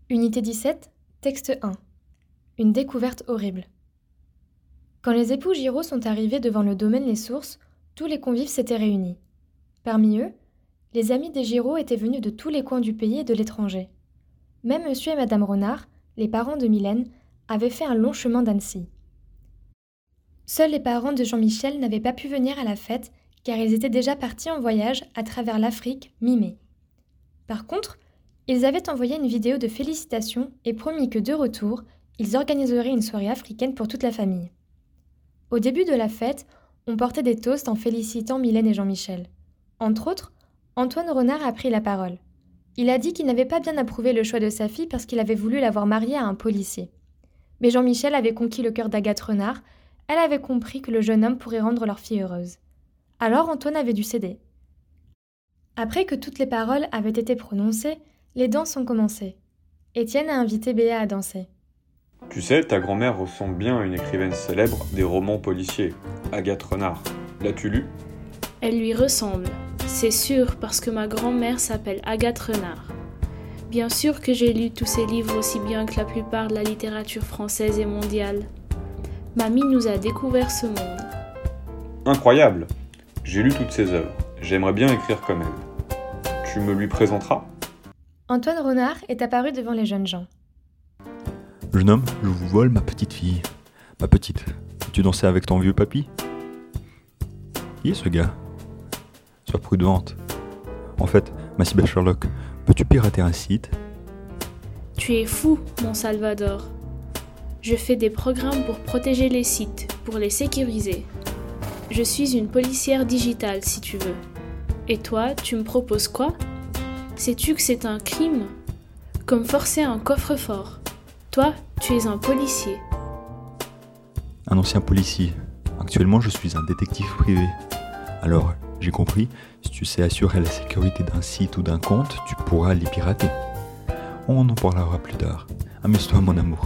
Unité 17, texte 1. Une découverte horrible. Quand les époux Giraud sont arrivés devant le domaine Les Sources, tous les convives s'étaient réunis. Parmi eux, les amis des Giraud étaient venus de tous les coins du pays et de l'étranger. Même monsieur et madame Renard, les parents de Mylène, avaient fait un long chemin d'Annecy. Seuls les parents de Jean-Michel n'avaient pas pu venir à la fête car ils étaient déjà partis en voyage à travers l'Afrique mi-mai. Par contre, ils avaient envoyé une vidéo de félicitations et promis que de retour, ils organiseraient une soirée africaine pour toute la famille. Au début de la fête, on portait des toasts en félicitant Mylène et Jean-Michel. Entre autres, Antoine Renard a pris la parole. Il a dit qu'il n'avait pas bien approuvé le choix de sa fille parce qu'il avait voulu la voir mariée à un policier. Mais Jean-Michel avait conquis le cœur d'Agathe Renard. Elle avait compris que le jeune homme pourrait rendre leur fille heureuse. Alors Antoine avait dû céder. Après que toutes les paroles avaient été prononcées, les danses ont commencé. Étienne a invité Béa à danser. Tu sais, ta grand-mère ressemble bien à une écrivaine célèbre des romans policiers, Agathe Renard. L'as-tu lu ? Elle lui ressemble, c'est sûr, parce que ma grand-mère s'appelle Agathe Renard. Bien sûr que j'ai lu tous ses livres aussi bien que la plupart de la littérature française et mondiale. Mamie nous a découvert ce monde. Incroyable ! J'ai lu toutes ses œuvres. J'aimerais bien écrire comme elle. Tu me lui présenteras ? Antoine Renard est apparu devant les jeunes gens. Jeune homme, je vous vole ma petite fille. Ma petite, tu dansais avec ton vieux papy ? Qui est ce gars ? Sois prudente. En fait, ma si belle Sherlock, peux-tu pirater un site ? Tu es fou, mon Salvador. Je fais des programmes pour protéger les sites, pour les sécuriser. Je suis une policière digitale, si tu veux. Et toi, tu me proposes quoi ? Sais-tu que c'est un crime ? Comme forcer un coffre-fort. Toi, tu es un policier. Un ancien policier. Actuellement, je suis un détective privé. Alors, j'ai compris, si tu sais assurer la sécurité d'un site ou d'un compte, tu pourras les pirater. On en parlera plus tard. Amuse-toi, mon amour.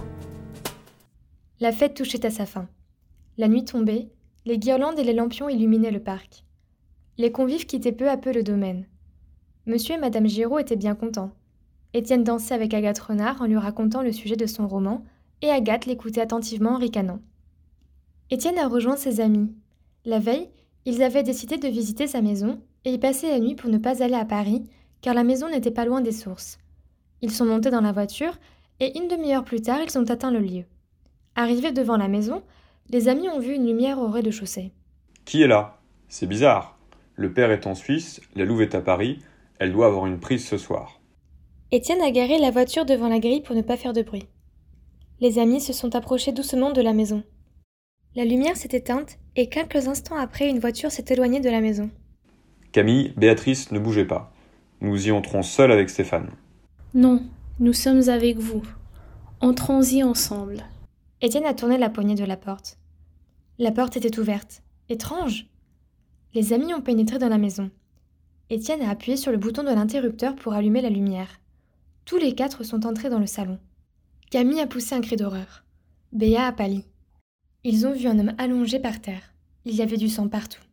La fête touchait à sa fin. La nuit tombait, les guirlandes et les lampions illuminaient le parc. Les convives quittaient peu à peu le domaine. Monsieur et madame Giraud étaient bien contents. Étienne dansait avec Agathe Renard en lui racontant le sujet de son roman, et Agathe l'écoutait attentivement en ricanant. Étienne a rejoint ses amis. La veille, ils avaient décidé de visiter sa maison et y passer la nuit pour ne pas aller à Paris, car la maison n'était pas loin des sources. Ils sont montés dans la voiture, et une demi-heure plus tard, ils ont atteint le lieu. Arrivés devant la maison, les amis ont vu une lumière au rez-de-chaussée. Qui est là ? C'est bizarre. Le père est en Suisse, la louve est à Paris, elle doit avoir une prise ce soir. Étienne a garé la voiture devant la grille pour ne pas faire de bruit. Les amis se sont approchés doucement de la maison. La lumière s'est éteinte et quelques instants après, une voiture s'est éloignée de la maison. Camille, Béatrice, ne bougez pas. Nous y entrons seuls avec Stéphane. Non, nous sommes avec vous. Entrons-y ensemble. Étienne a tourné la poignée de la porte. La porte était ouverte. Étrange ! Les amis ont pénétré dans la maison. Étienne a appuyé sur le bouton de l'interrupteur pour allumer la lumière. Tous les quatre sont entrés dans le salon. Camille a poussé un cri d'horreur. Béa a pâli. Ils ont vu un homme allongé par terre. Il y avait du sang partout.